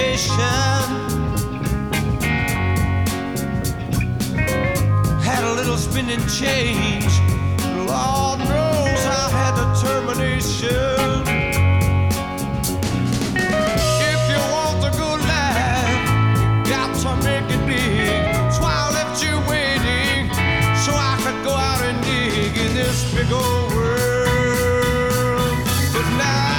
temptation. Had a little spinning change. Lord knows I had determination. If you want a good life, you got to make it big. So I left you waiting so I could go out and dig in this big old world. But now